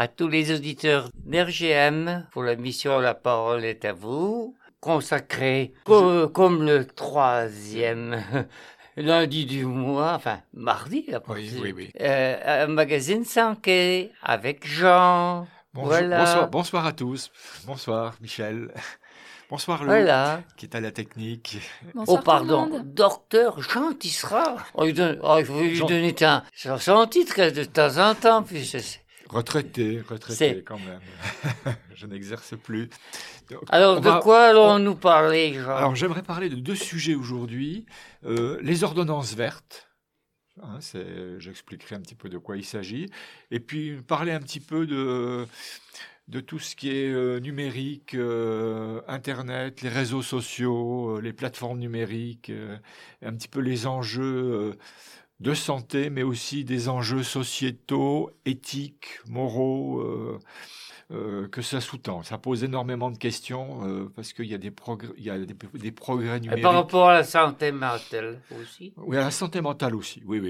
à tous les auditeurs d'RGM pour l'émission La parole est à vous, consacrée comme le 3e lundi du mois, enfin mardi, oui. Un magazine sans quai avec Jean. Voilà. Bonsoir à tous. Bonsoir Michel. Bonsoir Lou, Voilà. qui est à la technique. Bonsoir pardon, docteur Jean Tissera. Il faut lui donner son titre de temps en temps. Puis Retraité quand même. Je n'exerce plus. Donc, alors, de quoi allons-nous parler, Jean ? Alors, j'aimerais parler de 2 sujets aujourd'hui. Les ordonnances vertes. J'expliquerai un petit peu de quoi il s'agit. Et puis, parler un petit peu de tout ce qui est numérique, Internet, les réseaux sociaux, les plateformes numériques, un petit peu les enjeux de santé, mais aussi des enjeux sociétaux, éthiques, moraux, que ça sous-tend. Ça pose énormément de questions parce qu'il y a des progrès numériques. Et par rapport à la santé mentale aussi ? Oui, à la santé mentale aussi, oui.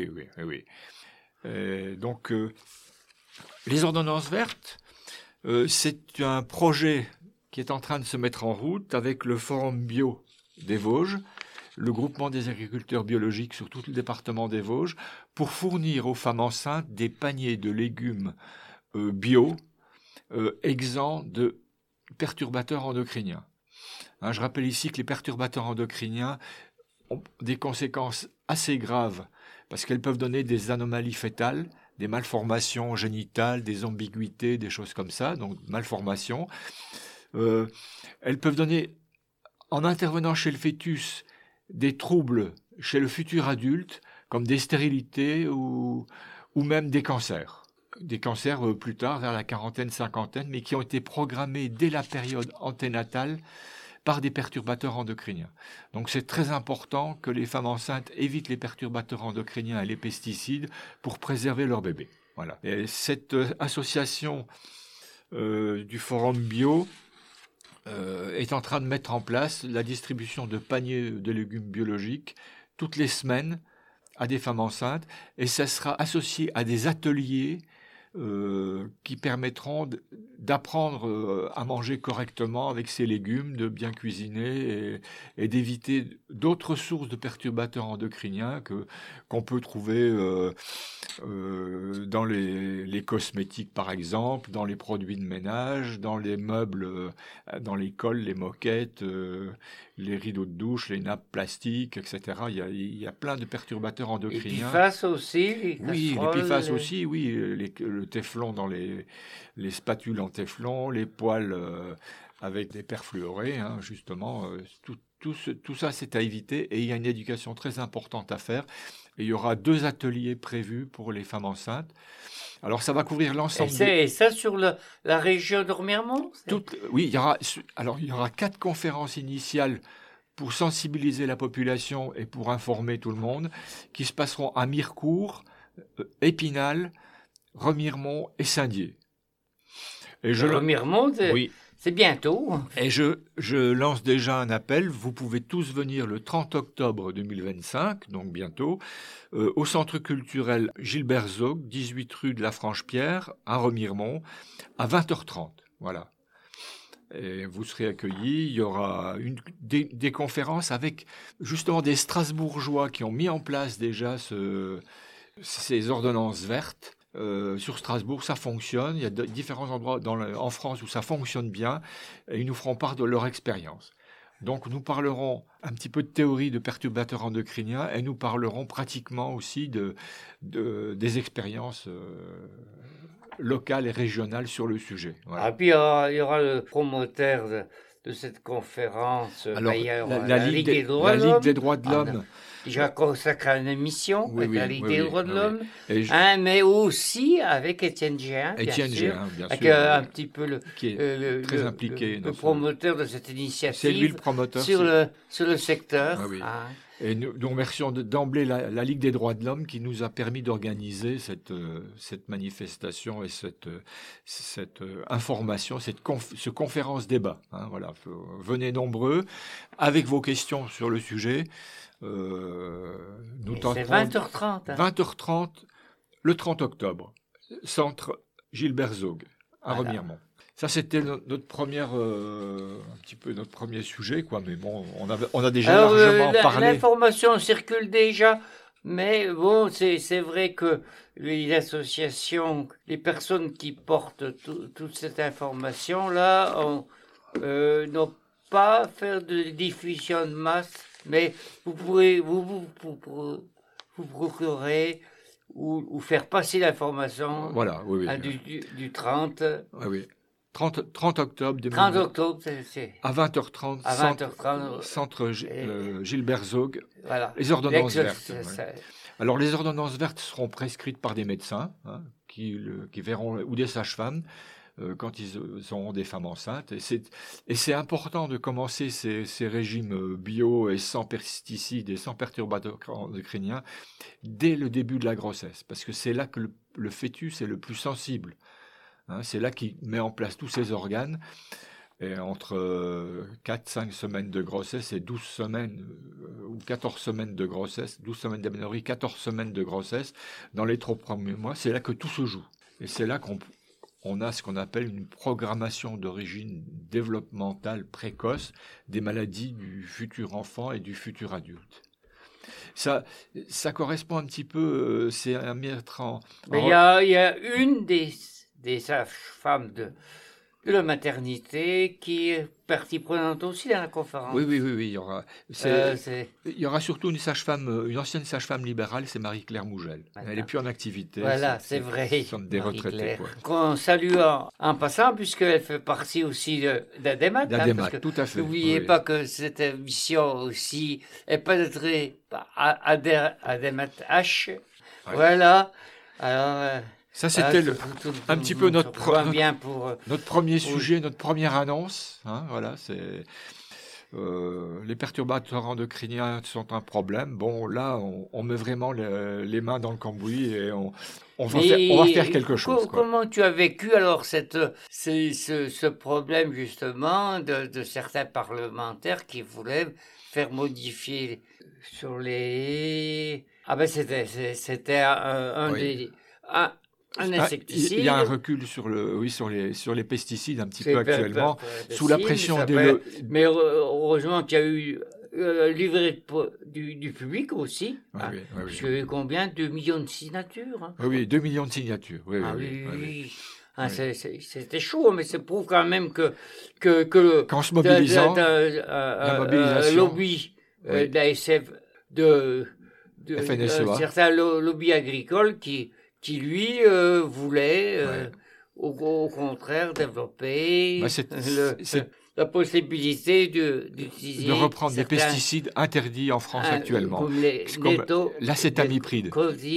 Donc, les ordonnances vertes, c'est un projet qui est en train de se mettre en route avec le Forum Bio des Vosges, le groupement des agriculteurs biologiques sur tout le département des Vosges, pour fournir aux femmes enceintes des paniers de légumes bio exempts de perturbateurs endocriniens. Je rappelle ici que les perturbateurs endocriniens ont des conséquences assez graves parce qu'elles peuvent donner des anomalies fœtales, des malformations génitales, des ambiguïtés, des choses comme ça, donc malformations. Elles peuvent donner, en intervenant chez le fœtus, des troubles chez le futur adulte, comme des stérilités ou même des cancers. Des cancers plus tard, vers la quarantaine, cinquantaine, mais qui ont été programmés dès la période anténatale par des perturbateurs endocriniens. Donc c'est très important que les femmes enceintes évitent les perturbateurs endocriniens et les pesticides pour préserver leur bébé. Voilà. Et cette association du Forum Bio est en train de mettre en place la distribution de paniers de légumes biologiques toutes les semaines à des femmes enceintes, et ça sera associé à des ateliers qui permettront d'apprendre à manger correctement avec ces légumes, de bien cuisiner et d'éviter d'autres sources de perturbateurs endocriniens qu'on peut trouver dans les cosmétiques par exemple, dans les produits de ménage, dans les meubles, dans les cols, les moquettes, les rideaux de douche, les nappes plastiques, etc. Il y a plein de perturbateurs endocriniens. L'épiphace aussi, les casseroles. Oui, l'épiphace aussi, oui. Le téflon dans les spatules en téflon, les poêles avec des perfluorés, justement. Tout ça, c'est à éviter. Et il y a une éducation très importante à faire. Et il y aura 2 ateliers prévus pour les femmes enceintes. Alors, ça va couvrir l'ensemble. Et ça sur la région de Remiremont ? Oui, il y aura 4 conférences initiales pour sensibiliser la population et pour informer tout le monde, qui se passeront à Mirecourt, Épinal, Remiremont et Saint-Dié. Remiremont, oui. C'est bientôt. Et je lance déjà un appel. Vous pouvez tous venir le 30 octobre 2025, donc bientôt, au centre culturel Gilbert Zog, 18 rue de la Franche-Pierre, à Remiremont, à 20h30. Voilà. Et vous serez accueillis. Il y aura des conférences avec justement des Strasbourgeois qui ont mis en place déjà ces ordonnances vertes. Sur Strasbourg, ça fonctionne. Il y a différents endroits en France où ça fonctionne bien et ils nous feront part de leur expérience. Donc, nous parlerons un petit peu de théorie de perturbateurs endocriniens et nous parlerons pratiquement aussi des expériences locales et régionales sur le sujet. Voilà. Ah, puis il y aura le promoteur de cette conférence. Alors, la Ligue des droits de l'homme. Déjà consacré à une émission avec la Ligue des droits de l'homme, mais aussi avec Étienne Géin, bien sûr, avec un petit peu très impliqué, le promoteur de cette initiative. C'est lui le promoteur sur le secteur. Et nous remercions d'emblée la Ligue des droits de l'homme qui nous a permis d'organiser cette manifestation et cette information, ce conférence-débat. Voilà. Venez nombreux avec vos questions sur le sujet. C'est 20h30. 20h30 le 30 octobre. Centre Gilbert Zog. un remiremont. Ça, c'était notre première, un petit peu notre premier sujet, quoi. Mais bon, on a déjà largement parlé. L'information circule déjà, mais bon, c'est vrai que les associations, les personnes qui portent toute cette information-là, n'ont pas fait de diffusion de masse, mais vous pourrez vous procurer ou faire passer l'information. Voilà, oui. Du 30. Oui. 30 octobre 30 octobre, c'est à 20h30, à 20h30 centre Gilbert Zog, voilà. les ordonnances vertes. Alors les ordonnances vertes seront prescrites par des médecins qui verront, ou des sages-femmes quand ils auront des femmes enceintes. Et c'est important de commencer ces régimes bio et sans pesticides et sans perturbateurs endocriniens dès le début de la grossesse, parce que c'est là que le fœtus est le plus sensible. C'est là qu'il met en place tous ses organes. Et entre 4-5 semaines de grossesse et 12 semaines ou 14 semaines de grossesse, 12 semaines d'aménorrhée, 14 semaines de grossesse, dans les 3 premiers mois, c'est là que tout se joue. Et c'est là qu'on a ce qu'on appelle une programmation d'origine développementale précoce des maladies du futur enfant et du futur adulte. Ça correspond un petit peu, c'est à mettre en... Mais il y a une des sages-femmes de la maternité qui est partie prenante aussi dans la conférence. Oui, il y aura. Il y aura surtout une sage-femme, une ancienne sage-femme libérale, c'est Marie-Claire Mougel. Elle n'est plus en activité. Voilà, c'est vrai. Ce sont des retraités. Qu'on salue en passant, puisqu'elle fait partie aussi d'Ademat. D'Ademat, tout à fait. N'oubliez pas que cette émission aussi est pénétrée par Ademat H. Ouais. Voilà. Alors... Ça, c'était un petit peu notre premier sujet, notre première annonce. Voilà, c'est les perturbateurs endocriniens sont un problème. Bon, là, on met vraiment les mains dans le cambouis et on va faire quelque chose. Comment tu as vécu alors ce problème justement de certains parlementaires qui voulaient faire modifier sur les... Ah ben c'était un insecticide. Il y a un recul sur les pesticides un petit peu actuellement, sous la pression des... Mais heureusement qu'il y a eu livré du public aussi. Oui. Parce qu'il y a eu combien 2 millions de signatures. Oui, 2 millions de signatures. Oui. C'était chaud, mais ça prouve quand même que qu'en se mobilisant, la mobilisation, lobby d'ASF, de certains lobbies agricoles qui lui voulait au contraire développer la possibilité d'utiliser de reprendre des pesticides interdits en France actuellement, comme l'acétamipride.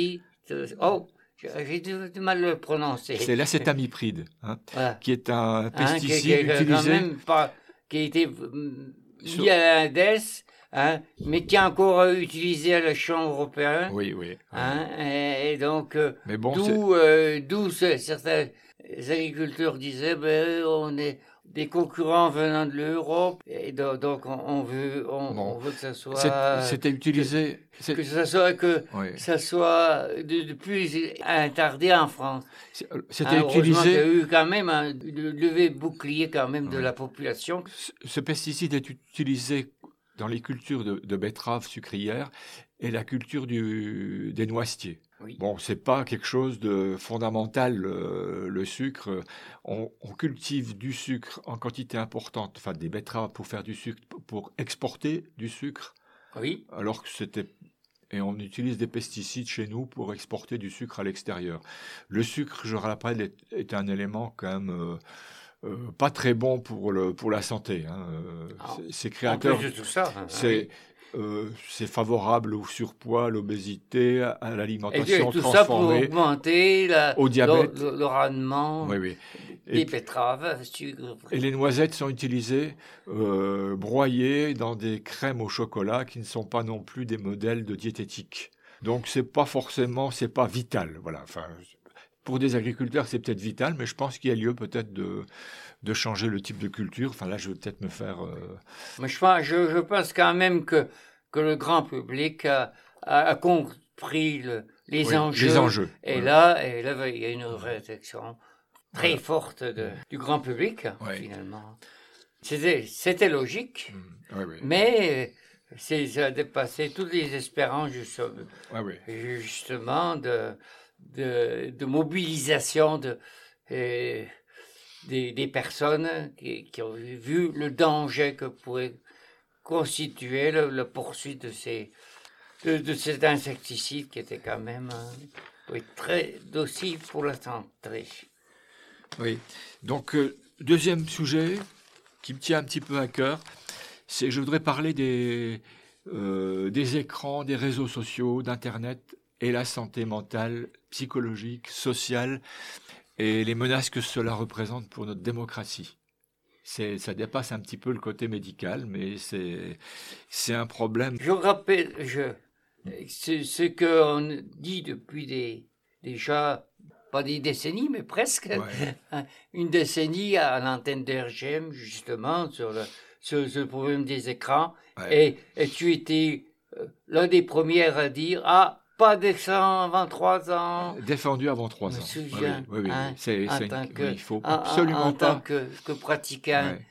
J'ai du mal à le prononcer. C'est l'acétamipride, qui est un pesticide utilisé... qui a été mis à l'INDES, mais qui est encore utilisé à l'échelon européen. Oui. Et donc, d'où certains agriculteurs disaient, on est des concurrents venant de l'Europe, et donc on veut que ça soit... C'était utilisé... Que ça soit de plus interdit en France. C'était utilisé... Il y a eu quand même un levé bouclier quand même de la population. Ce pesticide est utilisé dans les cultures de betteraves sucrières et la culture des noisetiers. Oui. Bon, c'est pas quelque chose de fondamental, le sucre. On cultive du sucre en quantité importante, enfin des betteraves pour faire du sucre, pour exporter du sucre. Oui. Alors que et on utilise des pesticides chez nous pour exporter du sucre à l'extérieur. Le sucre, je rappelle, est un élément quand même... pas très bon pour la santé. C'est créateur. En plus de tout ça, c'est favorable au surpoids, à l'obésité, à l'alimentation tout transformée, ça pour augmenter au diabète, le rendement des betteraves. Et les noisettes sont utilisées broyées dans des crèmes au chocolat qui ne sont pas non plus des modèles de diététique. Donc c'est pas vital. Voilà. Enfin, pour des agriculteurs, c'est peut-être vital, mais je pense qu'il y a lieu peut-être de changer le type de culture. Enfin, là, je vais peut-être me faire... Mais je pense quand même que le grand public a compris les enjeux. Les enjeux. Et là, il y a une réflexion très forte du grand public, Ouais. finalement. C'était logique, Ouais, ouais. mais ça a dépassé toutes les espérances, Ouais, ouais. justement, de mobilisation des personnes qui ont vu le danger que pouvait constituer la poursuite de cet insecticide qui était quand même très nocif pour la santé. Oui. Donc, deuxième sujet qui me tient un petit peu à cœur, c'est que je voudrais parler des écrans, des réseaux sociaux, d'Internet et la santé mentale, psychologique, sociale et les menaces que cela représente pour notre démocratie. Ça dépasse un petit peu le côté médical, mais c'est un problème. Je rappelle, c'est ce qu'on dit depuis déjà, pas des décennies, mais presque, Ouais. une décennie à l'antenne d'RGM, justement, sur ce problème des écrans. Ouais. Et tu étais l'un des premiers à dire, pas d'écran avant 3 ans. Défendu avant 3 Je me ans. souviens, Oui. hein, Il faut absolument en tant pas. que pratiquant. Ouais.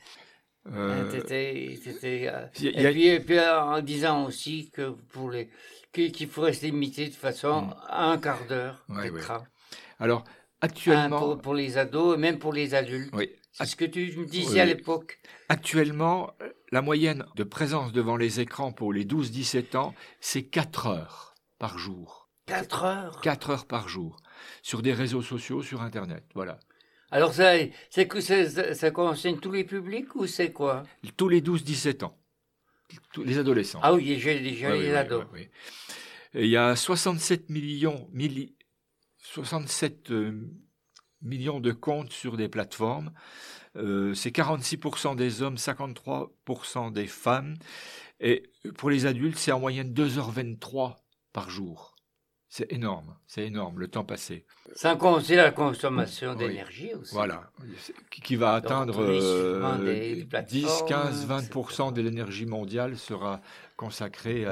Et puis en disant aussi que qu'il faudrait se limiter de façon à un quart d'heure d'écran. Ouais. Alors, actuellement... pour les ados et même pour les adultes. Oui. C'est ce que tu me disais à l'époque. Actuellement, la moyenne de présence devant les écrans pour les 12-17 ans, c'est 4 heures par jour. 4 heures 4 heures par jour. Sur des réseaux sociaux, sur Internet. Voilà. Alors, ça concerne tous les publics ou c'est quoi? Tous les 12-17 ans. Tous les adolescents. Ah oui, j'ai déjà les ados. Oui. Et il y a 67 millions de comptes sur des plateformes. C'est 46% des hommes, 53% des femmes. Et pour les adultes, c'est en moyenne 2h23 par jour. C'est énorme, le temps passé. Sans compter la consommation d'énergie aussi. Voilà, qui va atteindre 10, 15, 20% de l'énergie mondiale sera consacrée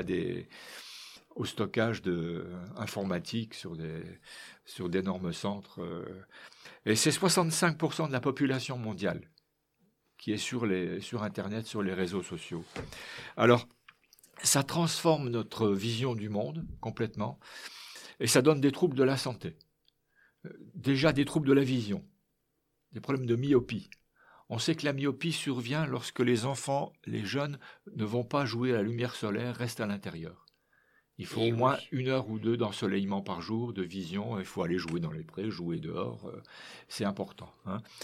au stockage informatique sur d'énormes centres. Et c'est 65% de la population mondiale qui est sur Internet, sur les réseaux sociaux. Alors, ça transforme notre vision du monde complètement et ça donne des troubles de la santé. Déjà des troubles de la vision, des problèmes de myopie. On sait que la myopie survient lorsque les enfants, les jeunes, ne vont pas jouer à la lumière solaire, restent à l'intérieur. Il faut au moins 1 heure ou 2 d'ensoleillement par jour, de vision. Il faut aller jouer dans les prés, jouer dehors. C'est important.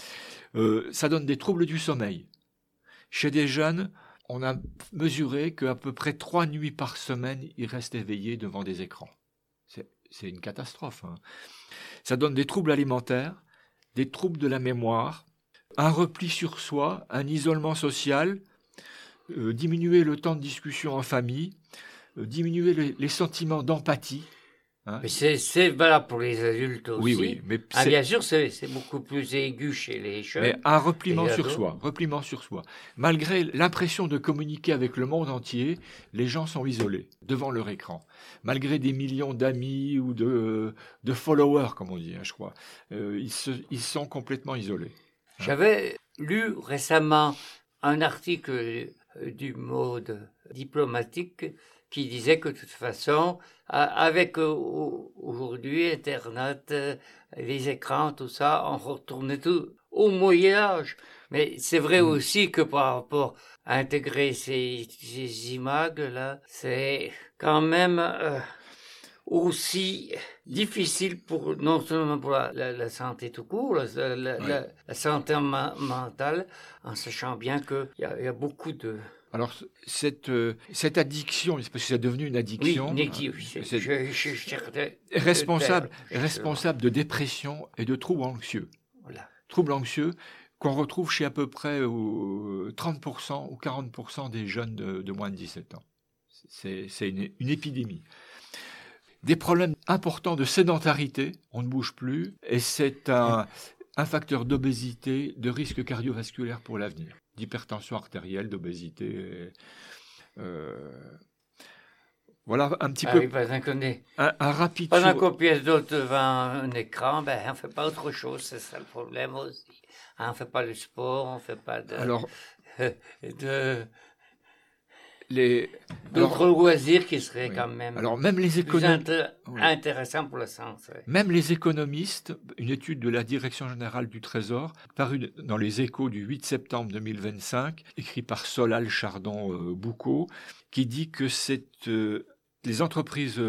Ça donne des troubles du sommeil. Chez des jeunes, on a mesuré qu'à peu près 3 nuits par semaine, ils restent éveillés devant des écrans. C'est une catastrophe. Ça donne des troubles alimentaires, des troubles de la mémoire, un repli sur soi, un isolement social, diminuer le temps de discussion en famille, diminuer les sentiments d'empathie. Mais c'est valable pour les adultes aussi. Oui, mais bien sûr, c'est beaucoup plus aigu chez les jeunes. Mais un repliement sur soi. Malgré l'impression de communiquer avec le monde entier, les gens sont isolés devant leur écran. Malgré des millions d'amis ou de followers, comme on dit, je crois, ils sont complètement isolés. J'avais lu récemment un article du Mode diplomatique qui disait que de toute façon, avec aujourd'hui Internet, les écrans, tout ça, on retournait tout au Moyen-Âge. Mais c'est vrai aussi que par rapport à intégrer ces images-là, c'est quand même aussi difficile non seulement pour la santé tout court, la santé mentale, en sachant bien qu'il y a beaucoup de... Alors, cette addiction, c'est parce que c'est devenu une addiction, responsable de dépression et de troubles anxieux. Voilà. Troubles anxieux qu'on retrouve chez à peu près 30% ou 40% des jeunes de moins de 17 ans. C'est une épidémie. Des problèmes importants de sédentarité, on ne bouge plus, et c'est un facteur d'obésité, de risque cardiovasculaire pour l'avenir. D'hypertension artérielle, d'obésité. Voilà un petit Ah peu oui, un rapide pendant sur- qu'on pièce d'autres devant un écran, ben, on ne fait pas autre chose, c'est ça le problème aussi. Hein, on ne fait pas le sport, on ne fait pas Alors, de- les... d'autres Alors, loisirs qui seraient oui. quand même Alors, même les plus oui. intéressants pour le sens. Ouais. Même les économistes, une étude de la Direction générale du Trésor, parue dans les Échos du 8 septembre 2025, écrit par Solal Chardon-Boucaud, qui dit que les entreprises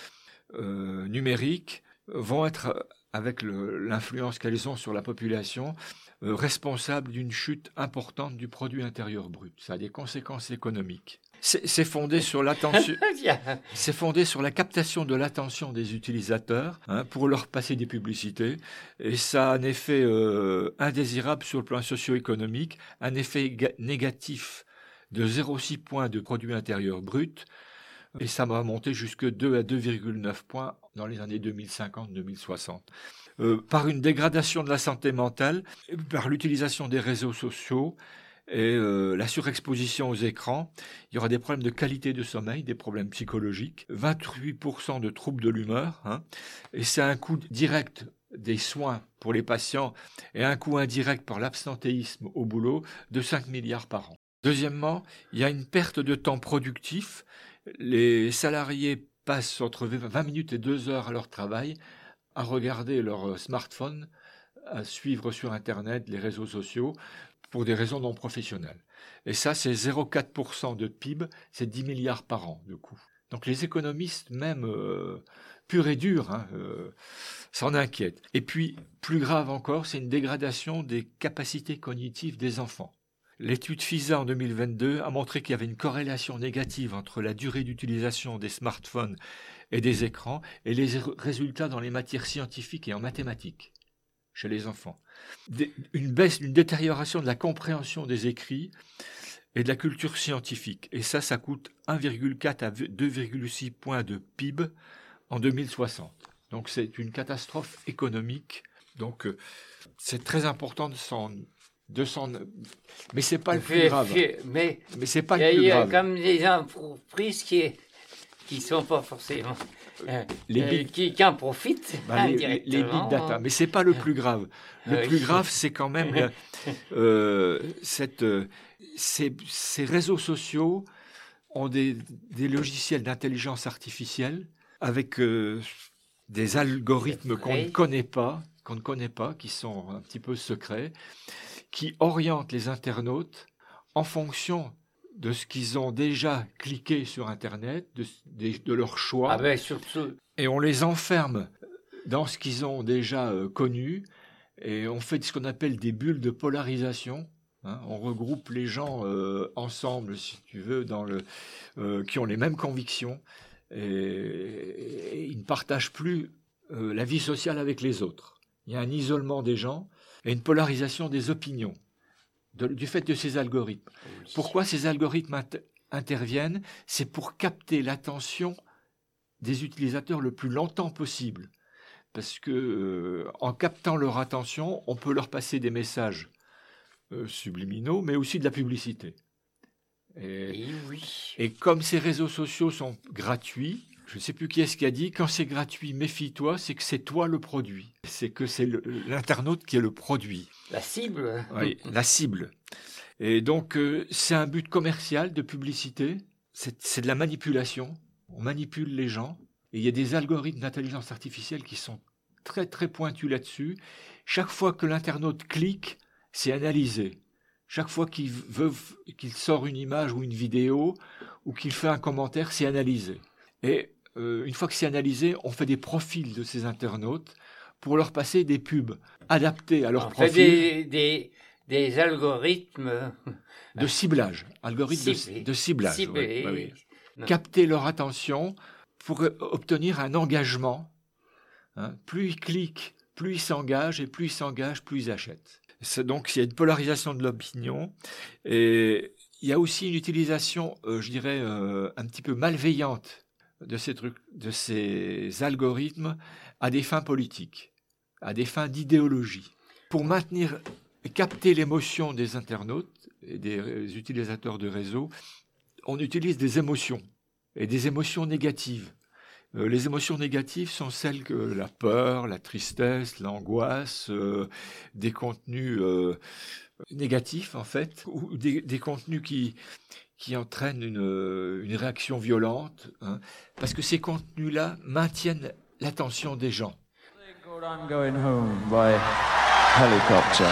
numériques vont être, avec l'influence qu'elles ont sur la population, responsables d'une chute importante du produit intérieur brut. Ça a des conséquences économiques. C'est fondé sur l'attention. C'est fondé sur la captation de l'attention des utilisateurs pour leur passer des publicités. Et ça a un effet indésirable sur le plan socio-économique, un effet négatif de 0,6 points de produit intérieur brut. Et ça va monter jusque 2 à 2,9 points dans les années 2050-2060. Par une dégradation de la santé mentale, par l'utilisation des réseaux sociaux, et la surexposition aux écrans, il y aura des problèmes de qualité de sommeil, des problèmes psychologiques, 28% de troubles de l'humeur, et c'est un coût direct des soins pour les patients et un coût indirect par l'absentéisme au boulot de 5 milliards par an. Deuxièmement, il y a une perte de temps productif. Les salariés passent entre 20 minutes et 2 heures à leur travail à regarder leur smartphone, à suivre sur Internet les réseaux sociaux, pour des raisons non professionnelles. Et ça, c'est 0,4% de PIB, c'est 10 milliards par an de coût. Donc les économistes, même purs et durs, s'en inquiètent. Et puis, plus grave encore, c'est une dégradation des capacités cognitives des enfants. L'étude FISA en 2022 a montré qu'il y avait une corrélation négative entre la durée d'utilisation des smartphones et des écrans et les résultats dans les matières scientifiques et en mathématiques chez les enfants. Une détérioration de la compréhension des écrits et de la culture scientifique. Et ça coûte 1,4 à 2,6 points de PIB en 2060. Donc c'est une catastrophe économique. Donc c'est très important mais c'est pas le plus grave. Mais c'est pas le plus grave. Il y a comme des entreprises qui sont pas forcément qui en profitent les big data, mais c'est pas le plus grave. Le plus grave, c'est quand même ces réseaux sociaux ont des logiciels d'intelligence artificielle avec des algorithmes qu'on ne connaît pas, qui sont un petit peu secrets, qui orientent les internautes en fonction de ce qu'ils ont déjà cliqué sur Internet, de leur choix. Ah ben, surtout. Et on les enferme dans ce qu'ils ont déjà connu, et on fait ce qu'on appelle des bulles de polarisation. On regroupe les gens ensemble, si tu veux, qui ont les mêmes convictions, et ils ne partagent plus la vie sociale avec les autres. Il y a un isolement des gens et une polarisation des opinions. Du fait de ces algorithmes. Oui. Pourquoi ces algorithmes interviennent ? C'est pour capter l'attention des utilisateurs le plus longtemps possible. Parce que en captant leur attention, on peut leur passer des messages subliminaux, mais aussi de la publicité. Et comme ces réseaux sociaux sont gratuits, je ne sais plus qui est-ce qui a dit, quand c'est gratuit, méfie-toi, c'est que c'est toi le produit. C'est que c'est l'internaute qui est le produit. La cible. Oui, la cible. Et donc, c'est un but commercial de publicité, c'est de la manipulation. On manipule les gens. Et il y a des algorithmes d'intelligence artificielle qui sont très, très pointus là-dessus. Chaque fois que l'internaute clique, c'est analysé. Chaque fois qu'il sort une image ou une vidéo, ou qu'il fait un commentaire, c'est analysé. Et une fois que c'est analysé, on fait des profils de ces internautes pour leur passer des pubs adaptés à leur profil. Fait des algorithmes de ciblage. Algorithmes de ciblage. Oui. Capter leur attention pour obtenir un engagement. Plus ils cliquent, plus ils s'engagent, et plus ils s'engagent, plus ils achètent. Donc il y a une polarisation de l'opinion, et il y a aussi une utilisation, je dirais, un petit peu malveillante de ces algorithmes à des fins politiques, à des fins d'idéologie, pour maintenir et capter l'émotion des internautes et des utilisateurs de réseau. On utilise des émotions. et des émotions négatives. Les émotions négatives sont celles que la peur, la tristesse, l'angoisse, des contenus négatifs en fait, ou des contenus qui entraînent une réaction violente, hein, parce que ces contenus-là maintiennent l'attention des gens. I'm going home by helicopter.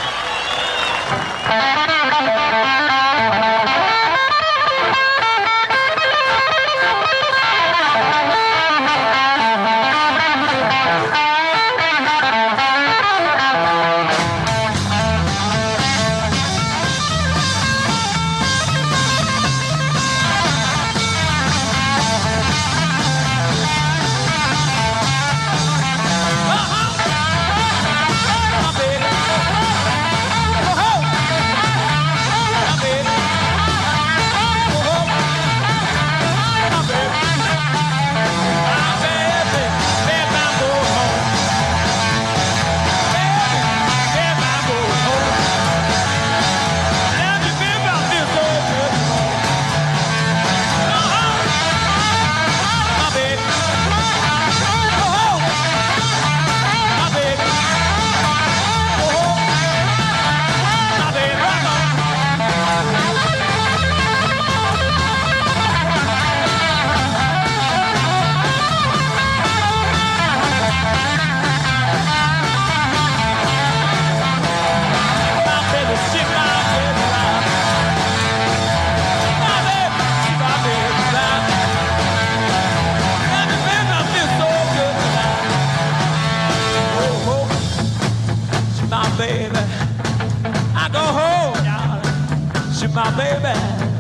My baby,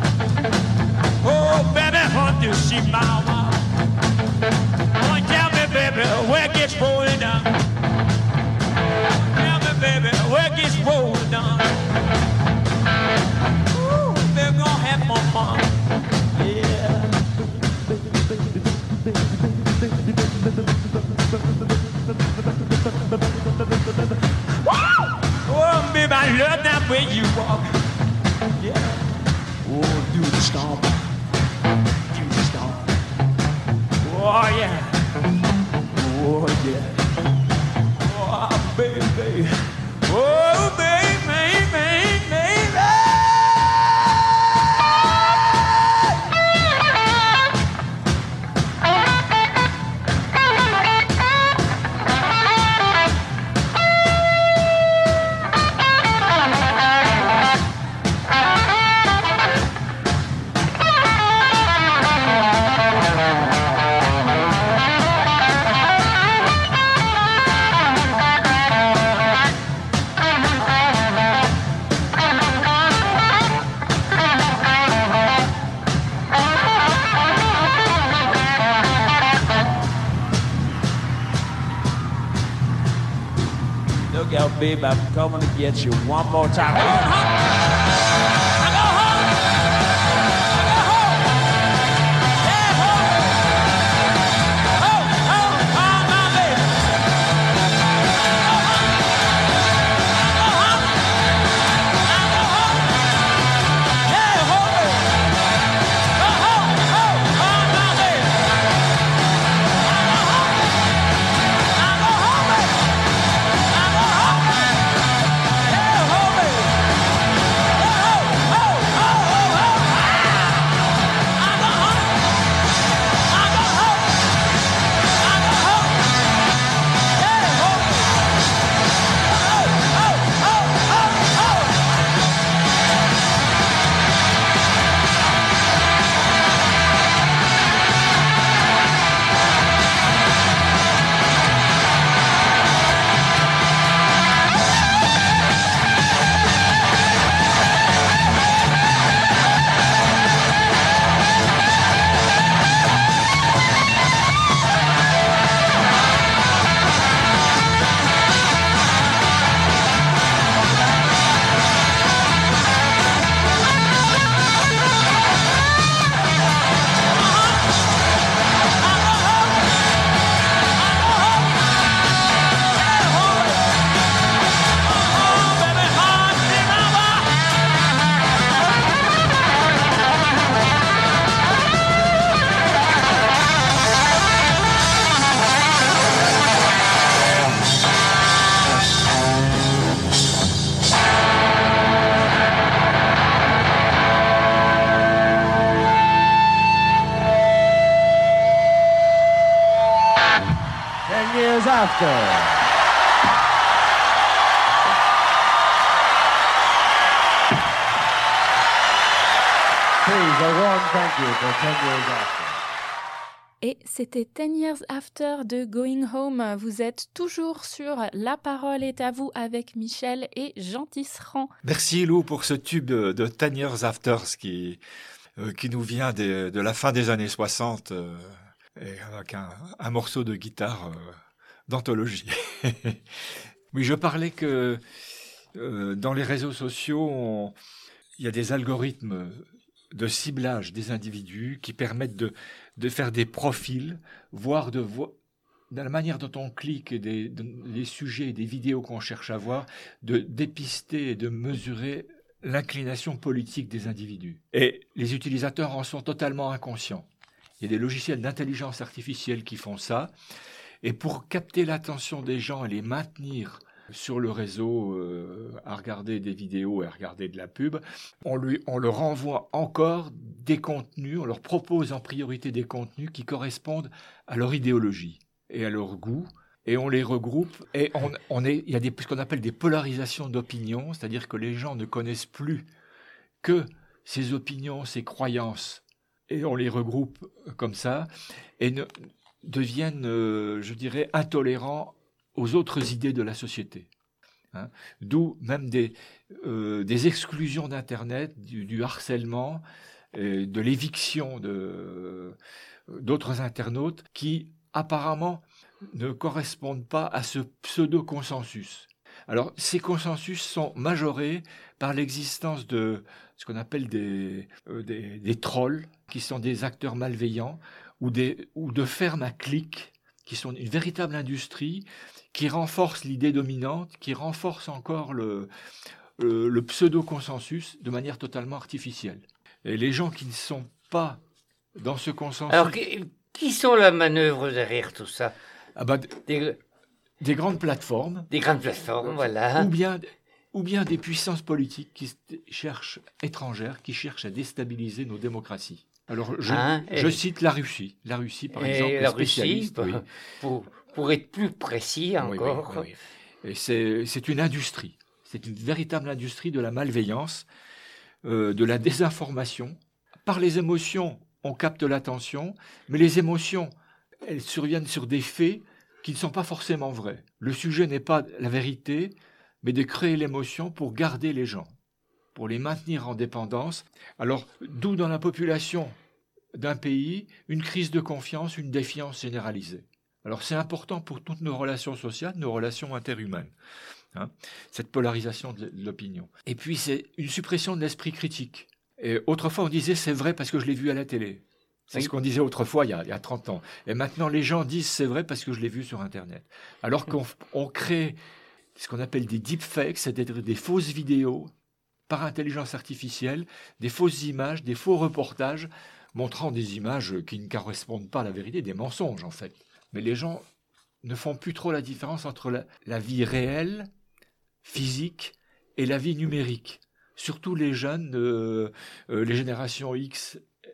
oh baby, want to see my mom. Oh, tell me, baby, where it gets rolling down. Tell me, baby, where it gets rolling down. Ooh, they're gonna have more fun. Yeah. Oh, baby, I love that way you walk. Yeah. Oh, do the stomp. Do the stomp. Oh, yeah. Oh, yeah. Oh, baby. Oh, baby, baby, baby. Look out, babe, I'm coming to get you one more time. I go home. I go home. Yeah, home. Home, my baby. I go home. I go home. Yeah, home. Go home, my baby. I go home. I go home, baby. After. Please, a warm thank you for 10 Years After. Et c'était 10 Years After de Going Home. Vous êtes toujours sur La Parole est à vous avec Michel et Jean Tisserand. Merci Lou pour ce tube de 10 Years After qui nous vient de la fin des années 60 et avec un morceau de guitare d'anthologie. Oui, je parlais que dans les réseaux sociaux, il y a des algorithmes de ciblage des individus qui permettent de faire des profils, voire dans la manière dont on clique et des sujets et des vidéos qu'on cherche à voir, de dépister et de mesurer l'inclination politique des individus. Et les utilisateurs en sont totalement inconscients. Il y a des logiciels d'intelligence artificielle qui font ça. Et pour capter l'attention des gens et les maintenir sur le réseau à regarder des vidéos et à regarder de la pub, on leur envoie encore des contenus, on leur propose en priorité des contenus qui correspondent à leur idéologie et à leur goût, et on les regroupe, et il y a ce qu'on appelle des polarisations d'opinion, c'est-à-dire que les gens ne connaissent plus que ces opinions, ces croyances, et on les regroupe comme ça, et deviennent, je dirais, intolérants aux autres idées de la société. Hein. D'où même des exclusions d'Internet, du harcèlement, de l'éviction d'autres internautes qui apparemment ne correspondent pas à ce pseudo-consensus. Alors, ces consensus sont majorés par l'existence de ce qu'on appelle des trolls, qui sont des acteurs malveillants, ou de fermes à clics, qui sont une véritable industrie, qui renforce l'idée dominante, qui renforce encore le pseudo-consensus de manière totalement artificielle. Et les gens qui ne sont pas dans ce consensus... Alors, qui sont la manœuvre derrière tout ça? Des grandes plateformes. Des grandes plateformes, voilà. Ou bien des puissances politiques étrangères qui cherchent à déstabiliser nos démocraties. Alors, je cite la Russie. La Russie, par exemple, la spécialiste. Russie, oui. pour être plus précis encore. Oui. Et c'est une industrie. C'est une véritable industrie de la malveillance, de la désinformation. Par les émotions, on capte l'attention, mais les émotions, elles surviennent sur des faits qui ne sont pas forcément vrais. Le sujet n'est pas la vérité, mais de créer l'émotion pour garder les gens, pour les maintenir en dépendance. Alors, d'où dans la population d'un pays, une crise de confiance, une défiance généralisée. Alors, c'est important pour toutes nos relations sociales, nos relations interhumaines, cette polarisation de l'opinion. Et puis, c'est une suppression de l'esprit critique. Et autrefois, on disait « c'est vrai parce que je l'ai vu à la télé ». C'est ce qu'on disait autrefois, il y a 30 ans. Et maintenant, les gens disent « c'est vrai parce que je l'ai vu sur Internet ». Alors qu'on crée ce qu'on appelle des deepfakes, c'est-à-dire des fausses vidéos par intelligence artificielle, des fausses images, des faux reportages, montrant des images qui ne correspondent pas à la vérité, des mensonges en fait. Mais les gens ne font plus trop la différence entre la vie réelle, physique, et la vie numérique. Surtout les jeunes, les générations X,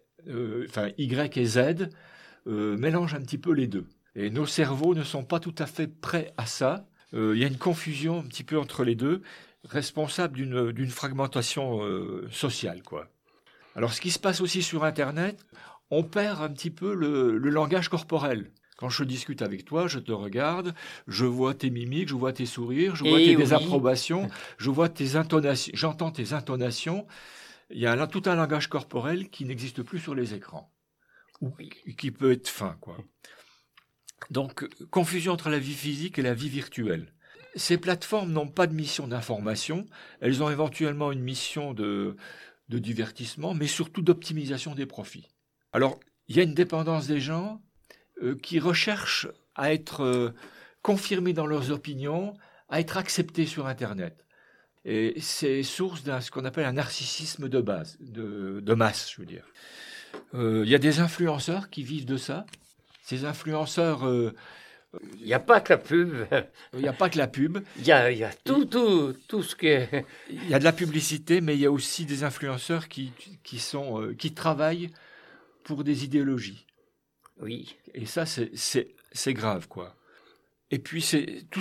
Y et Z, mélangent un petit peu les deux. Et nos cerveaux ne sont pas tout à fait prêts à ça. Il y a une confusion un petit peu entre les deux, responsable d'une fragmentation sociale, quoi. Alors, ce qui se passe aussi sur Internet, on perd un petit peu le langage corporel. Quand je discute avec toi, je te regarde, je vois tes mimiques, je vois tes sourires, je vois tes désapprobations, je vois tes intonations, j'entends tes intonations. Il y a là tout un langage corporel qui n'existe plus sur les écrans, ou qui peut être fin, quoi. Donc, confusion entre la vie physique et la vie virtuelle. Ces plateformes n'ont pas de mission d'information, elles ont éventuellement une mission de divertissement, mais surtout d'optimisation des profits. Alors, il y a une dépendance des gens qui recherchent à être confirmés dans leurs opinions, à être acceptés sur Internet. Et c'est source de ce qu'on appelle un narcissisme de base, de masse, je veux dire. Il y a des influenceurs qui vivent de ça. Ces influenceurs... il n'y a pas que la pub. Il n'y a pas que la pub. Il y a tout ce que... Il y a de la publicité, mais il y a aussi des influenceurs qui travaillent pour des idéologies. Oui. Et ça, c'est grave, quoi. Et puis, tous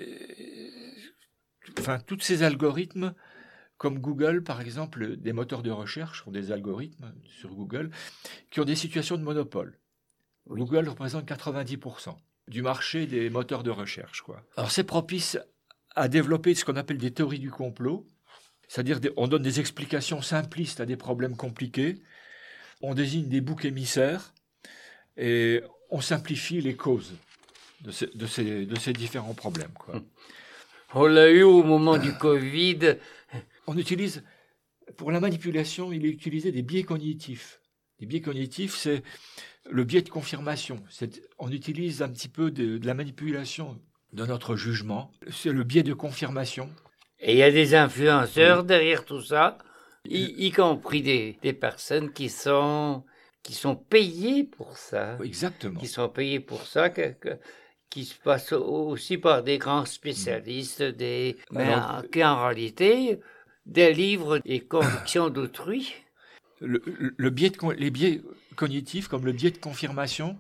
ces algorithmes, comme Google, par exemple, des moteurs de recherche ont des algorithmes sur Google qui ont des situations de monopole. Oui. Google représente 90% du marché des moteurs de recherche, quoi. Alors, c'est propice à développer ce qu'on appelle des théories du complot, c'est-à-dire on donne des explications simplistes à des problèmes compliqués, on désigne des boucs émissaires et on simplifie les causes de ces différents problèmes, quoi. On l'a eu au moment du Covid. On utilise, pour la manipulation, il est utilisé des biais cognitifs. Les biais cognitifs, c'est le biais de confirmation. On utilise un petit peu de la manipulation de notre jugement. C'est le biais de confirmation. Et il y a des influenceurs derrière tout ça, y compris des personnes qui sont payées pour ça. Exactement. Qui sont payées pour ça, qui se passent aussi par des grands spécialistes, qui en réalité délivrent des convictions d'autrui. Les biais cognitifs, comme le biais de confirmation,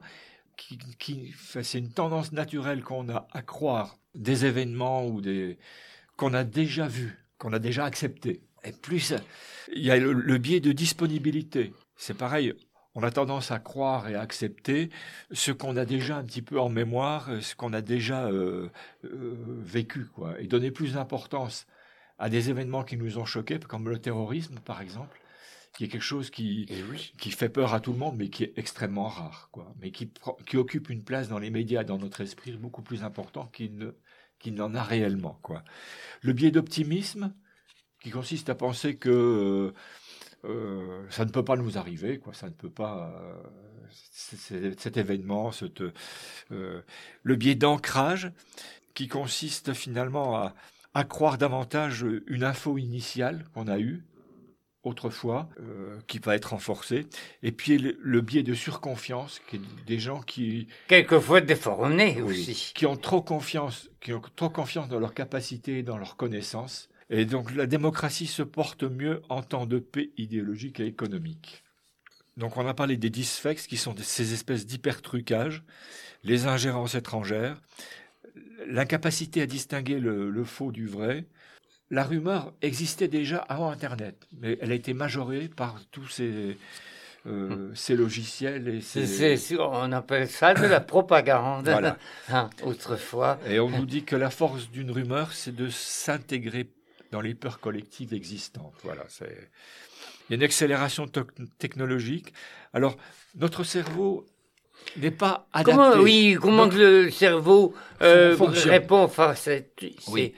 c'est une tendance naturelle qu'on a à croire des événements qu'on a déjà vus, qu'on a déjà acceptés. Et plus, il y a le biais de disponibilité. C'est pareil, on a tendance à croire et à accepter ce qu'on a déjà un petit peu en mémoire, ce qu'on a déjà vécu, quoi, et donner plus d'importance à des événements qui nous ont choqués, comme le terrorisme, par exemple, qui est quelque chose qui fait peur à tout le monde, mais qui est extrêmement rare, quoi, mais qui occupe une place dans les médias, dans notre esprit, beaucoup plus important qu'il n'en a réellement, quoi. Le biais d'optimisme, qui consiste à penser que ça ne peut pas nous arriver, quoi, ça ne peut pas, cet événement, le biais d'ancrage, qui consiste finalement à croire davantage une info initiale qu'on a eue autrefois, qui va être renforcée, et puis le biais de surconfiance, qui est des gens qui... Quelquefois déformés aussi. Qui ont trop confiance dans leurs capacités, dans leurs connaissances. Et donc la démocratie se porte mieux en temps de paix idéologique et économique. Donc on a parlé des deepfakes, qui sont ces espèces d'hypertrucages, les ingérences étrangères, l'incapacité à distinguer le faux du vrai. La rumeur existait déjà avant Internet, mais elle a été majorée par tous ces logiciels. On appelle ça de la propagande, voilà. Autrefois. Et on nous dit que la force d'une rumeur, c'est de s'intégrer dans les peurs collectives existantes. Voilà, il y a une accélération technologique. Alors, notre cerveau n'est pas adapté. Comment le cerveau répond face à ces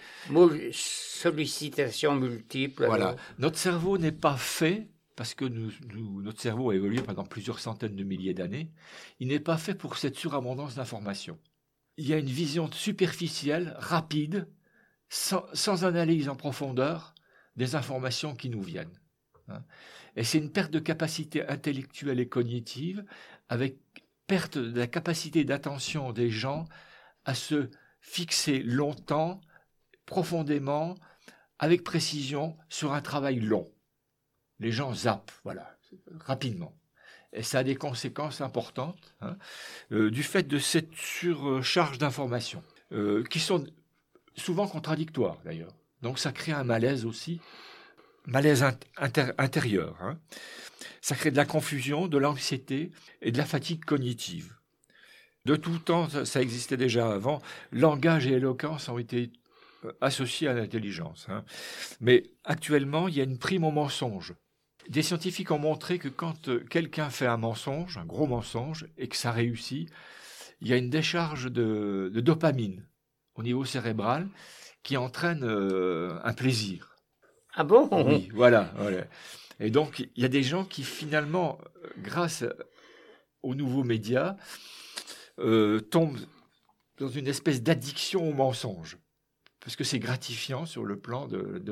sollicitations multiples. Voilà, alors. notre cerveau n'est pas fait, parce que notre cerveau a évolué pendant plusieurs centaines de milliers d'années, il n'est pas fait pour cette surabondance d'informations. Il y a une vision superficielle, rapide, sans analyse en profondeur des informations qui nous viennent. Et c'est une perte de capacité intellectuelle et cognitive, avec perte de la capacité d'attention des gens à se fixer longtemps, profondément, avec précision, sur un travail long. Les gens zappent, voilà, rapidement. Et ça a des conséquences importantes, du fait de cette surcharge d'informations, qui sont souvent contradictoires d'ailleurs. Donc ça crée un malaise aussi, malaise intérieur. Ça crée de la confusion, de l'anxiété et de la fatigue cognitive. De tout temps, ça existait déjà avant, langage et éloquence ont été associés à l'intelligence. Mais actuellement, il y a une prime au mensonge. Des scientifiques ont montré que quand quelqu'un fait un mensonge, un gros mensonge, et que ça réussit, il y a une décharge de dopamine au niveau cérébral qui entraîne un plaisir. Ah bon ? Oui, voilà. Et donc, il y a des gens qui finalement, grâce aux nouveaux médias, tombent dans une espèce d'addiction au mensonge. Parce que c'est gratifiant sur le plan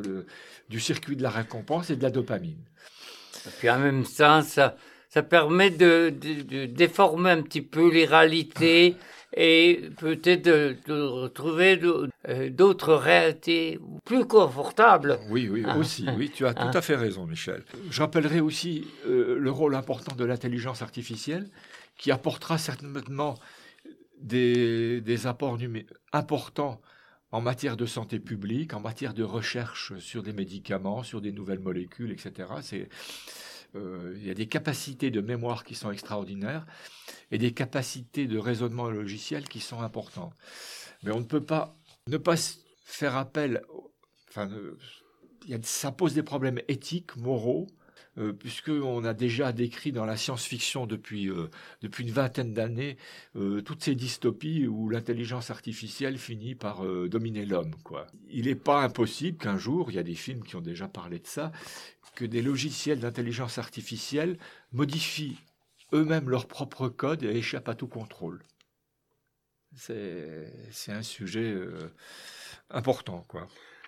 du circuit de la récompense et de la dopamine. Et puis en même temps, ça permet de déformer un petit peu les réalités et peut-être de retrouver d'autres réalités plus confortables. Oui, aussi. Oui, tu as tout à fait raison, Michel. Je rappellerai aussi le rôle important de l'intelligence artificielle qui apportera certainement des apports importants en matière de santé publique, en matière de recherche sur des médicaments, sur des nouvelles molécules, etc. Il y a des capacités de mémoire qui sont extraordinaires et des capacités de raisonnement logiciel qui sont importantes. Mais on ne peut pas ne pas faire appel... ça pose des problèmes éthiques, moraux, puisqu'on a déjà décrit dans la science-fiction depuis une vingtaine d'années toutes ces dystopies où l'intelligence artificielle finit par dominer l'homme, quoi. Il n'est pas impossible qu'un jour, il y a des films qui ont déjà parlé de ça, que des logiciels d'intelligence artificielle modifient eux-mêmes leur propre code et échappent à tout contrôle. C'est un sujet important, quoi.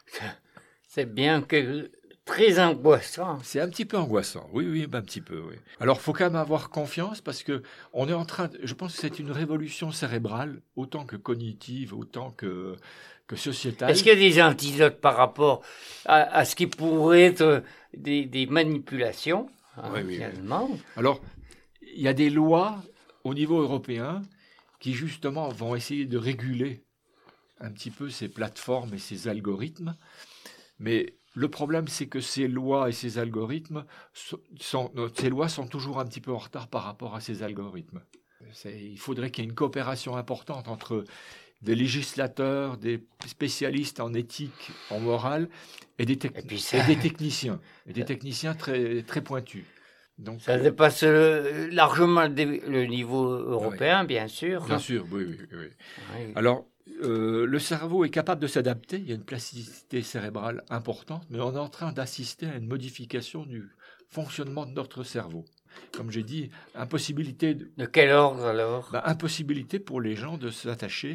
C'est bien que très angoissant. C'est un petit peu angoissant, oui, un petit peu, oui. Alors, il faut quand même avoir confiance parce que on est en train, je pense que c'est une révolution cérébrale, autant que cognitive, autant que sociétale. Est-ce qu'il y a des antidotes par rapport à ce qui pourrait être des manipulations, finalement? Oui. Alors, il y a des lois au niveau européen qui, justement, vont essayer de réguler un petit peu ces plateformes et ces algorithmes. Mais le problème, c'est que ces lois et ces algorithmes, ces lois sont toujours un petit peu en retard par rapport à ces algorithmes. Il faudrait qu'il y ait une coopération importante entre des législateurs, des spécialistes en éthique, en morale, et des techniciens. Et des techniciens très, très pointus. Donc, ça dépasse largement le niveau européen, bien sûr. Bien sûr, oui. Alors, le cerveau est capable de s'adapter, il y a une plasticité cérébrale importante, mais on est en train d'assister à une modification du fonctionnement de notre cerveau. Comme j'ai dit, impossibilité... De quel ordre alors? Impossibilité pour les gens de s'attacher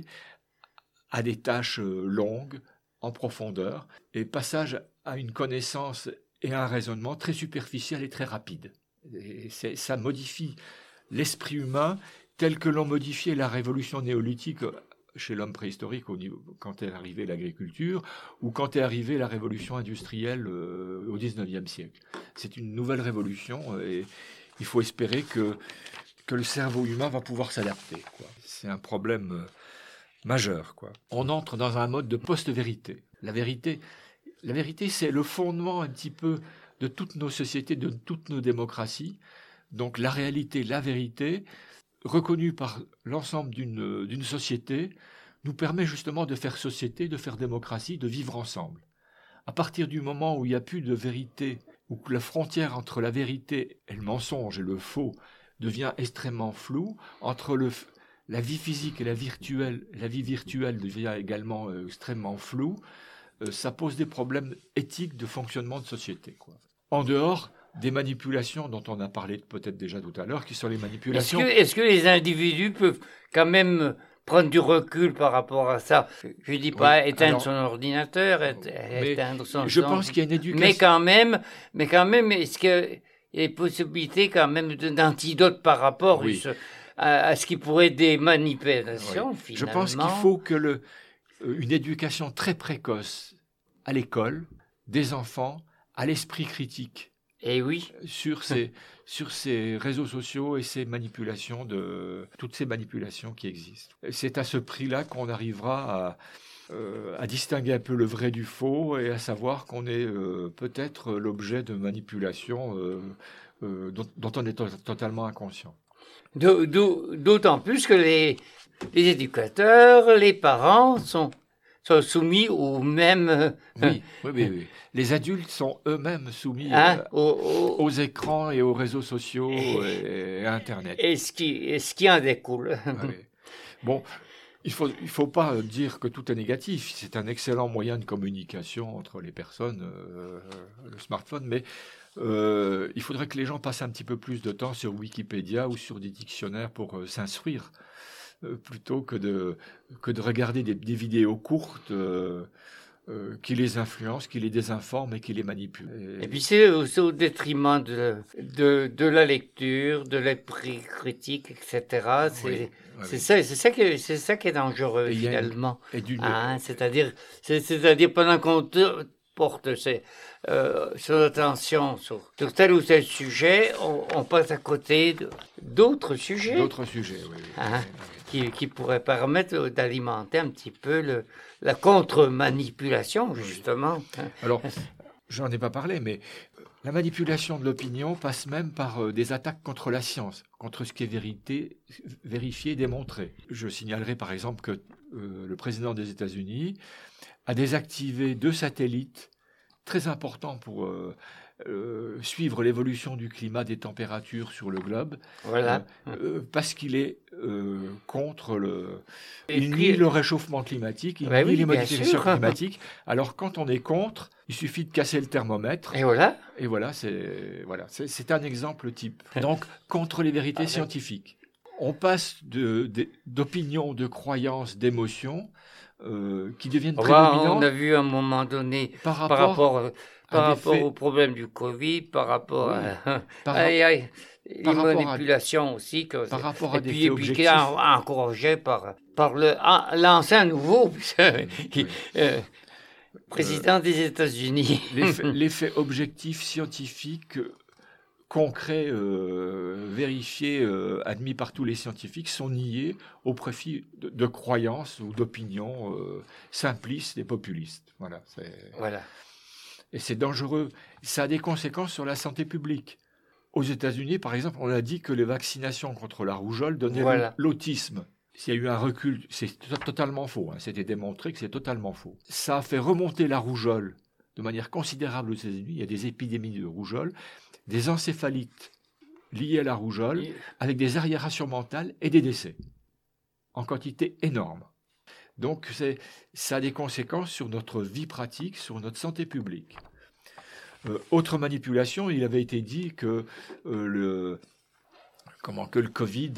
à des tâches longues, en profondeur, et passage à une connaissance et à un raisonnement très superficiel et très rapide. Et ça modifie l'esprit humain tel que l'on modifiait la révolution néolithique chez l'homme préhistorique quand est arrivée l'agriculture ou quand est arrivée la révolution industrielle au XIXe siècle. C'est une nouvelle révolution et il faut espérer que le cerveau humain va pouvoir s'adapter, quoi. C'est un problème majeur, quoi. On entre dans un mode de post-vérité. La vérité, c'est le fondement un petit peu de toutes nos sociétés, de toutes nos démocraties. Donc la réalité, la vérité, reconnue par l'ensemble d'une société, nous permet justement de faire société, de faire démocratie, de vivre ensemble. À partir du moment où il n'y a plus de vérité, où la frontière entre la vérité et le mensonge et le faux devient extrêmement floue, entre la vie physique et la vie virtuelle devient également extrêmement floue, ça pose des problèmes éthiques de fonctionnement de société, quoi. En dehors des manipulations dont on a parlé peut-être déjà tout à l'heure, qui sont les manipulations... Est-ce que les individus peuvent quand même prendre du recul par rapport à ça? Je ne dis pas éteindre son ordinateur, éteindre son... Je pense qu'il y a une éducation... Mais quand même, est-ce qu'il y a des possibilités quand même d'antidote par rapport à ce qui pourrait être des manipulations, finalement? Je pense qu'il faut que une éducation très précoce à l'école, des enfants, à l'esprit critique. Et oui. Sur ces réseaux sociaux et toutes ces manipulations qui existent. C'est à ce prix-là qu'on arrivera à distinguer un peu le vrai du faux et à savoir qu'on est peut-être l'objet de manipulations dont on est totalement inconscient. D'autant plus que les éducateurs, les parents sont soumis aux mêmes... Oui. Les adultes sont eux-mêmes soumis aux écrans et aux réseaux sociaux et à Internet. Et ce qui en découle. Oui. Bon, il faut pas dire que tout est négatif. C'est un excellent moyen de communication entre les personnes, le smartphone, mais il faudrait que les gens passent un petit peu plus de temps sur Wikipédia ou sur des dictionnaires pour s'instruire. Plutôt que de regarder des vidéos courtes qui les influencent, qui les désinforment et qui les manipulent. Et puis c'est au détriment de la lecture, de l'esprit critique, etc. C'est ça qui est dangereux, finalement. C'est-à-dire pendant qu'on porte son attention sur tel ou tel sujet, on passe à côté d'autres sujets. D'autres sujets, oui. Hein, qui pourraient permettre d'alimenter un petit peu la contre-manipulation, justement. Hein. Alors, j'en ai pas parlé, mais la manipulation de l'opinion passe même par des attaques contre la science, contre ce qui est vérifié, démontré. Je signalerai par exemple que le président des États-Unis a désactivé 2 satellites très importants pour suivre l'évolution du climat, des températures sur le globe, Voilà. parce qu'il est contre il nie le réchauffement climatique, il nie oui, les bien modifications sûr. climatiques. Alors quand on est contre, il suffit de casser le thermomètre. Et voilà. Et voilà, c'est un exemple type. Donc, contre les vérités scientifiques. On passe d'opinions, de croyances, d'émotions qui deviennent prédominantes. On a vu à un moment donné, par par rapport faits. au problème du Covid, par rapport à par les rapport à- manipulations aussi. par rapport à des puis faits qui objectifs. est encouragé par l'ancien nouveau président des États-Unis. les faits objectifs, scientifiques, concrets, vérifiés, admis par tous les scientifiques, sont niés au profit de croyances ou d'opinions simplistes et populistes. Voilà. Voilà. Et c'est dangereux. Ça a des conséquences sur la santé publique. Aux États-Unis, par exemple, on a dit que les vaccinations contre la rougeole donnaient l'autisme. S'il y a eu un recul, c'est totalement faux. Hein. C'était démontré que c'est totalement faux. Ça a fait remonter la rougeole de manière considérable aux États-Unis. Il y a des épidémies de rougeole, des encéphalites liées à la rougeole, avec des arriérations mentales et des décès, en quantité énorme. Donc, ça a des conséquences sur notre vie pratique, sur notre santé publique. Autre manipulation, il avait été dit que le Covid,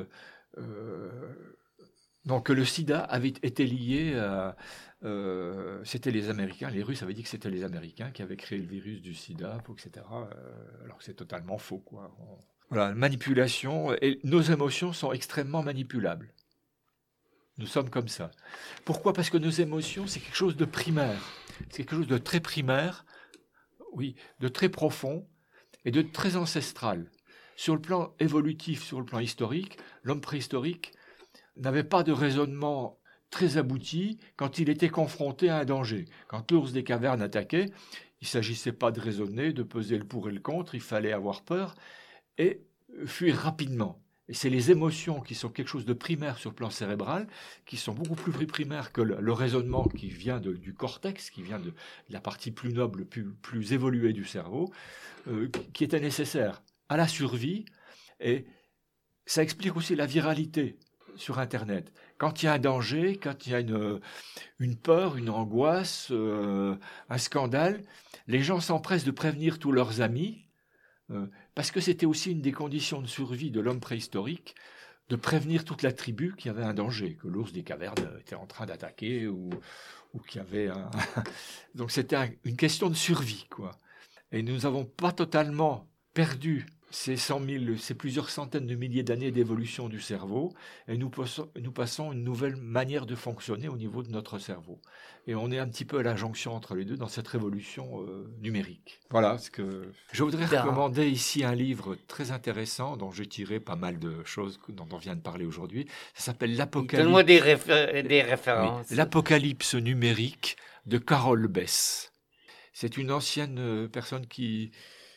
donc que le sida avait été lié à... c'était les Américains, les Russes avaient dit que c'était les Américains qui avaient créé le virus du sida, etc. Alors que c'est totalement faux, quoi. Voilà, manipulation, et nos émotions sont extrêmement manipulables. Nous sommes comme ça. Pourquoi ? Parce que nos émotions, c'est quelque chose de primaire. C'est quelque chose de très primaire, oui, de très profond et de très ancestral. Sur le plan évolutif, sur le plan historique, l'homme préhistorique n'avait pas de raisonnement très abouti quand il était confronté à un danger. Quand l'ours des cavernes attaquait, il ne s'agissait pas de raisonner, de peser le pour et le contre, il fallait avoir peur et fuir rapidement. Et c'est les émotions qui sont quelque chose de primaire sur le plan cérébral, qui sont beaucoup plus primaires que le raisonnement qui vient du cortex, qui vient de la partie plus noble, plus évoluée du cerveau, qui était nécessaire à la survie. Et ça explique aussi la viralité sur Internet. Quand il y a un danger, quand il y a une peur, une angoisse, un scandale, les gens s'empressent de prévenir tous leurs amis, parce que c'était aussi une des conditions de survie de l'homme préhistorique, de prévenir toute la tribu qu'il y avait un danger, que l'ours des cavernes était en train d'attaquer, ou qu'il y avait un... Donc c'était une question de survie, quoi. Et nous n'avons pas totalement perdu ces plusieurs centaines de milliers d'années d'évolution du cerveau, et nous passons une nouvelle manière de fonctionner au niveau de notre cerveau. Et on est un petit peu à la jonction entre les deux dans cette révolution numérique. Voilà ce que je voudrais recommander ici, un livre très intéressant dont j'ai tiré pas mal de choses dont on vient de parler aujourd'hui. Ça s'appelle l'Apocalypse. Donne-moi des références. Oui, l'Apocalypse numérique de Carol Bess. C'est une ancienne personne qui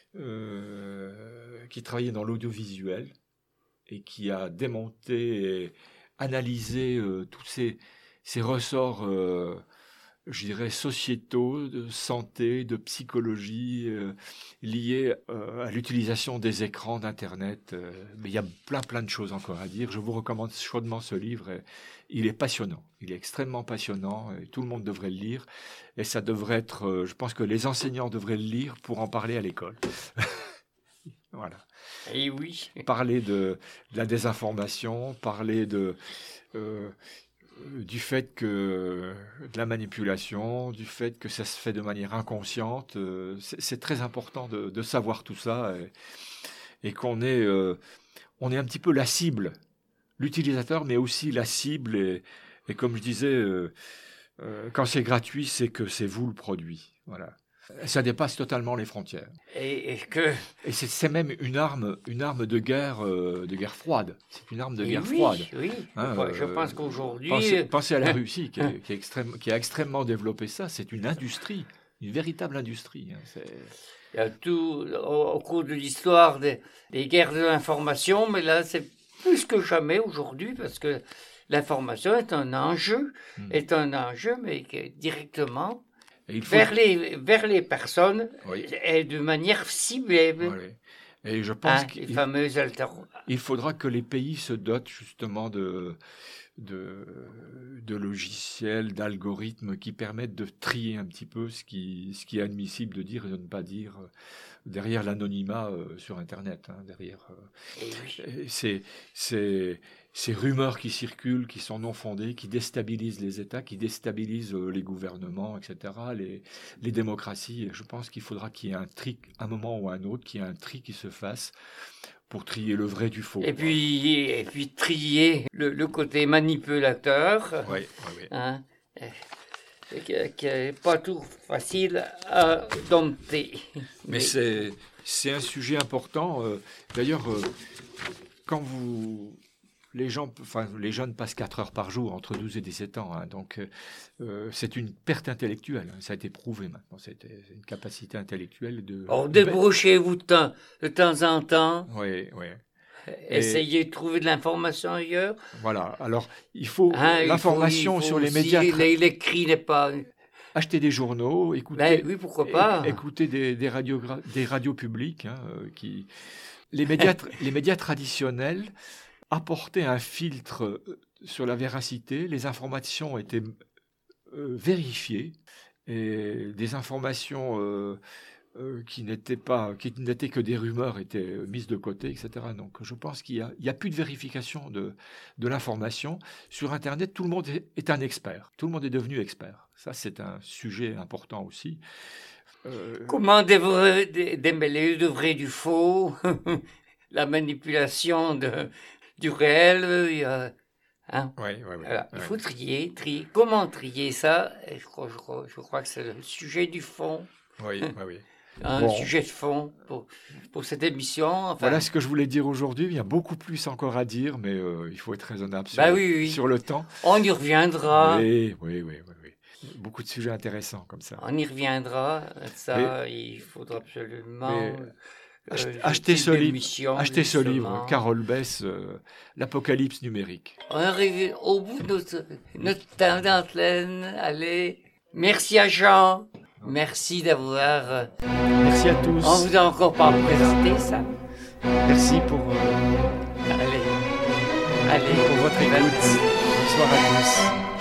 travaillait dans l'audiovisuel et qui a démonté et analysé tous ces ressorts, je dirais, sociétaux, de santé, de psychologie, liés à l'utilisation des écrans, d'Internet. Mais il y a plein de choses encore à dire. Je vous recommande chaudement ce livre. Il est passionnant. Il est extrêmement passionnant. Et tout le monde devrait le lire. Et ça devrait être... je pense que les enseignants devraient le lire pour en parler à l'école. Voilà. Et oui. Parler de la désinformation, parler du fait que de la manipulation, du fait que ça se fait de manière inconsciente. C'est très important de savoir tout ça et qu'on est, on est un petit peu la cible, l'utilisateur, mais aussi la cible. Et comme je disais, Quand c'est gratuit, c'est que c'est vous le produit. Voilà. Ça dépasse totalement les frontières. Et c'est même une arme de guerre froide. C'est une arme de guerre oui, froide. Oui, je pense qu'aujourd'hui... Pensez à la Russie qui a extrêmement développé ça. C'est une industrie, une véritable industrie. Il y a tout au cours de l'histoire des guerres de l'information, mais là, c'est plus que jamais aujourd'hui, parce que l'information est un enjeu, mais directement vers les personnes et de manière ciblée. Oui. Et je pense il faudra que les pays se dotent justement de logiciels, d'algorithmes qui permettent de trier un petit peu ce qui est admissible de dire et de ne pas dire derrière l'anonymat sur Internet. Derrière ces rumeurs qui circulent, qui sont non fondées, qui déstabilisent les États, qui déstabilisent les gouvernements, etc., les démocraties. Et je pense qu'il faudra qu'il y ait un tri, un moment ou un autre, qu'il y ait un tri qui se fasse pour trier le vrai du faux. Et puis trier le côté manipulateur, oui. Qui n'est pas tout facile à dompter. Mais c'est un sujet important. D'ailleurs, quand les jeunes passent 4 heures par jour, entre 12 et 17 ans, donc c'est une perte intellectuelle. Ça a été prouvé maintenant. C'est une capacité intellectuelle de... Alors, débrochez-vous de temps en temps. Oui. Essayez de trouver de l'information ailleurs. Voilà. Alors, il faut l'information sur les médias. L'écrit n'est pas... Acheter des journaux, écouter... oui, pourquoi pas. Écouter des radios publiques. Les médias traditionnels apportaient un filtre sur la véracité. Les informations étaient vérifiées. Et des informations... qui n'étaient que des rumeurs étaient mises de côté, etc. Donc je pense qu'il y a plus de vérification de l'information. Sur Internet, tout le monde est un expert. Tout le monde est devenu expert. Ça, c'est un sujet important aussi. Comment démêler le vrai du faux, la manipulation du réel. Voilà. Il faut trier. Comment trier ça? Je crois que c'est le sujet du fond. Oui. Sujet de fond pour cette émission. Enfin. Voilà ce que je voulais dire aujourd'hui. Il y a beaucoup plus encore à dire, mais il faut être raisonnable sur le temps. On y reviendra. Oui. Beaucoup de sujets intéressants comme ça. On y reviendra. Ça, il faudra absolument... Achetez ce livre, Carole Bess, L'Apocalypse numérique. On est arrivé au bout de notre temps d'antenne. Allez, merci à Jean. Merci d'avoir... Merci à tous. On vous a encore pas présenté ça. Merci pour... Allez. Pour votre écoute. Bonsoir à tous.